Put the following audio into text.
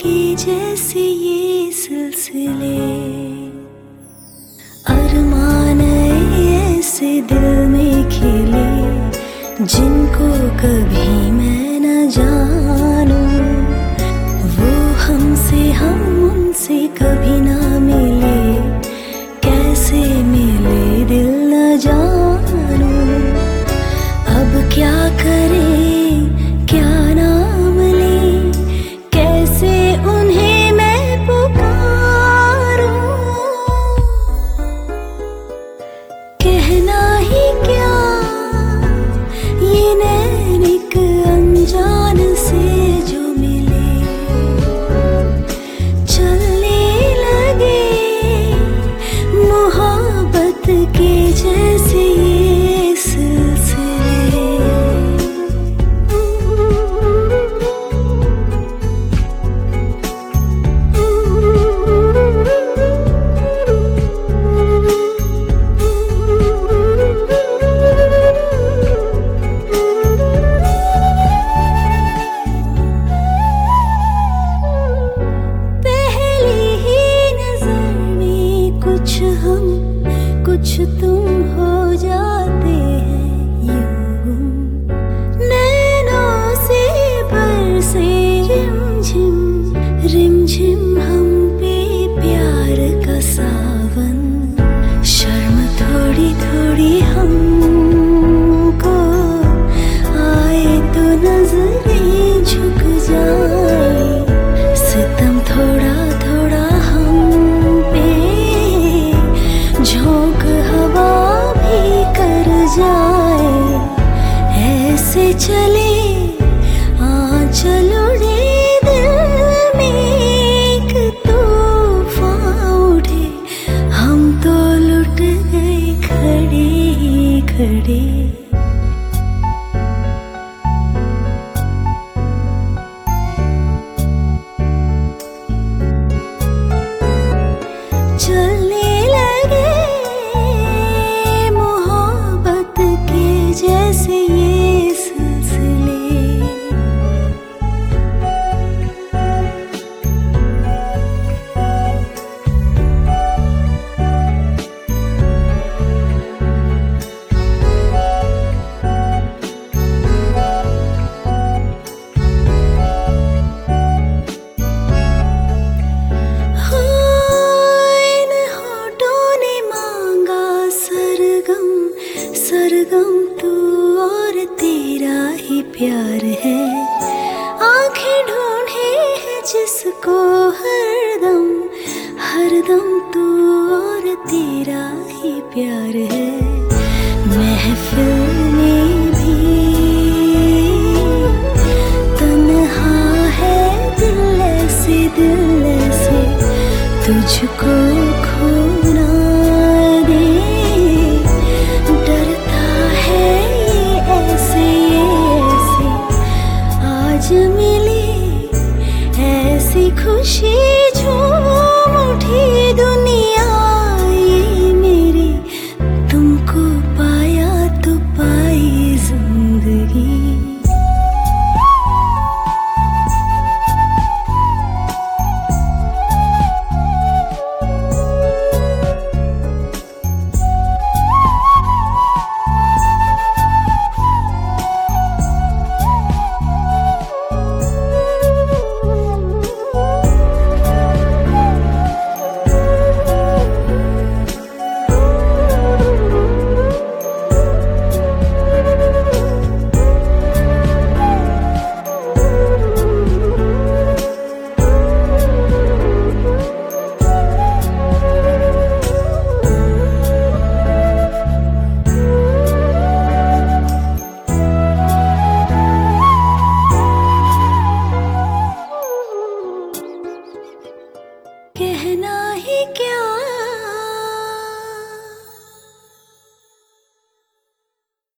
के जैसे ये सिलसिले, अरमान ऐसे दिल में खिले जिनको कभी मैं न जानूं। वो हमसे हम उनसे कभी ना मिले, कैसे मिले दिल न जानूं। अब क्या करें क्या नाम लें, कैसे उन्हें मैं पुकारूं। कहना ही क्या ये नैन एक अनजान से जो मिले, चलने लगे मोहब्बत के जैसे ये सिलसिले। कुछ तुम हो जाते हैं यूं, नैनों से बरसे रिमझिम रिमझिम हम पे प्यार का सावन। शर्म थोड़ी थोड़ी हमको आए तो नजरें झुक जाए, सितम थोड़ा थोड़ा झोंक हवा भी कर जाए। ऐसे चले आंचल उड़े दिल में एक तूफान उठे, हम तो लुट गए खड़े खड़े। चलने लगे मोहब्बत के जैसे ये सिलसिले। सरगम तू और तेरा ही प्यार है, आंखें ढूंढे है जिसको हरदम हरदम तू और तेरा ही प्यार है। महफिल में भी तन्हा है दिल ऐसे तुझको खोना दे, डरता है ये ऐसे आज मिली ऐसी खुशी झूम उठी दुनिया ये मेरी, तुमको पाया तो पाई जिंदगी। कहना ही क्या